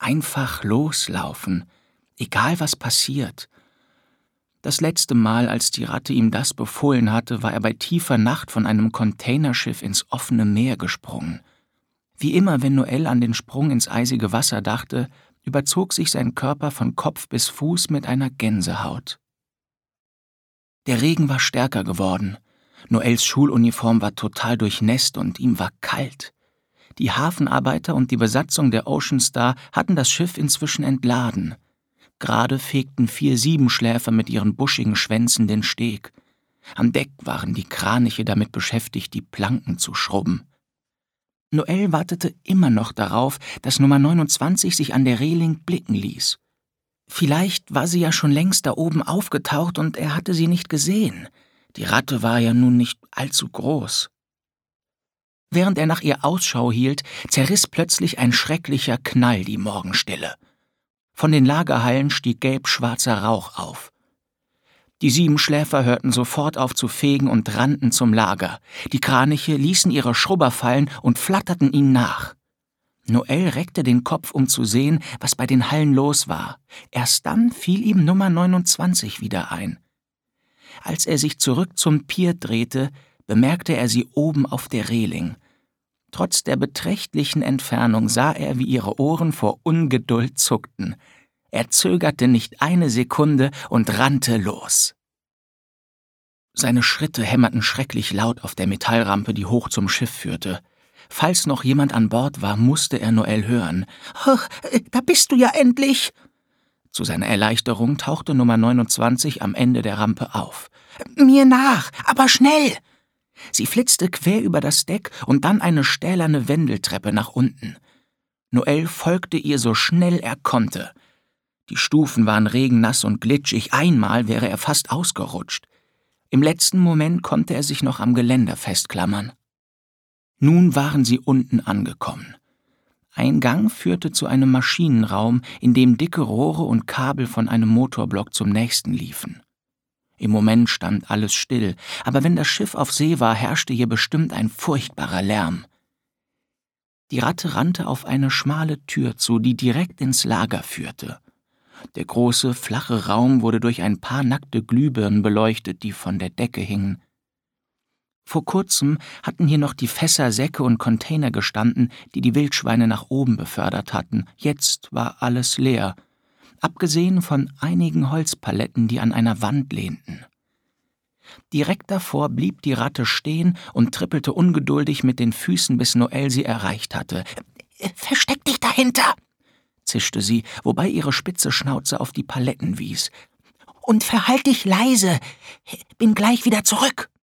Einfach loslaufen, egal was passiert. Das letzte Mal, als die Ratte ihm das befohlen hatte, war er bei tiefer Nacht von einem Containerschiff ins offene Meer gesprungen. Wie immer, wenn Noel an den Sprung ins eisige Wasser dachte, überzog sich sein Körper von Kopf bis Fuß mit einer Gänsehaut. Der Regen war stärker geworden. Noels Schuluniform war total durchnässt und ihm war kalt. Die Hafenarbeiter und die Besatzung der Ocean Star hatten das Schiff inzwischen entladen. Gerade fegten 4 Siebenschläfer mit ihren buschigen Schwänzen den Steg. Am Deck waren die Kraniche damit beschäftigt, die Planken zu schrubben. Noel wartete immer noch darauf, dass Nummer 29 sich an der Reling blicken ließ. Vielleicht war sie ja schon längst da oben aufgetaucht und er hatte sie nicht gesehen. Die Ratte war ja nun nicht allzu groß. Während er nach ihr Ausschau hielt, zerriss plötzlich ein schrecklicher Knall die Morgenstille. Von den Lagerhallen stieg gelb-schwarzer Rauch auf. Die Siebenschläfer hörten sofort auf zu fegen und rannten zum Lager. Die Kraniche ließen ihre Schrubber fallen und flatterten ihnen nach. Noel reckte den Kopf, um zu sehen, was bei den Hallen los war. Erst dann fiel ihm Nummer 29 wieder ein. Als er sich zurück zum Pier drehte, bemerkte er sie oben auf der Reling. Trotz der beträchtlichen Entfernung sah er, wie ihre Ohren vor Ungeduld zuckten. Er zögerte nicht eine Sekunde und rannte los. Seine Schritte hämmerten schrecklich laut auf der Metallrampe, die hoch zum Schiff führte. Falls noch jemand an Bord war, musste er Noel hören. »Oh, da bist du ja endlich!« Zu seiner Erleichterung tauchte Nummer 29 am Ende der Rampe auf. »Mir nach, aber schnell!« Sie flitzte quer über das Deck und dann eine stählerne Wendeltreppe nach unten. Noel folgte ihr so schnell er konnte. Die Stufen waren regennass und glitschig, einmal wäre er fast ausgerutscht. Im letzten Moment konnte er sich noch am Geländer festklammern. Nun waren sie unten angekommen. Ein Gang führte zu einem Maschinenraum, in dem dicke Rohre und Kabel von einem Motorblock zum nächsten liefen. Im Moment stand alles still, aber wenn das Schiff auf See war, herrschte hier bestimmt ein furchtbarer Lärm. Die Ratte rannte auf eine schmale Tür zu, die direkt ins Lager führte. Der große, flache Raum wurde durch ein paar nackte Glühbirnen beleuchtet, die von der Decke hingen. Vor kurzem hatten hier noch die Fässer, Säcke und Container gestanden, die die Wildschweine nach oben befördert hatten. Jetzt war alles leer, abgesehen von einigen Holzpaletten, die an einer Wand lehnten. Direkt davor blieb die Ratte stehen und trippelte ungeduldig mit den Füßen, bis Noel sie erreicht hatte. »Versteck dich dahinter«, zischte sie, wobei ihre spitze Schnauze auf die Paletten wies. »Und verhalt dich leise. Bin gleich wieder zurück.«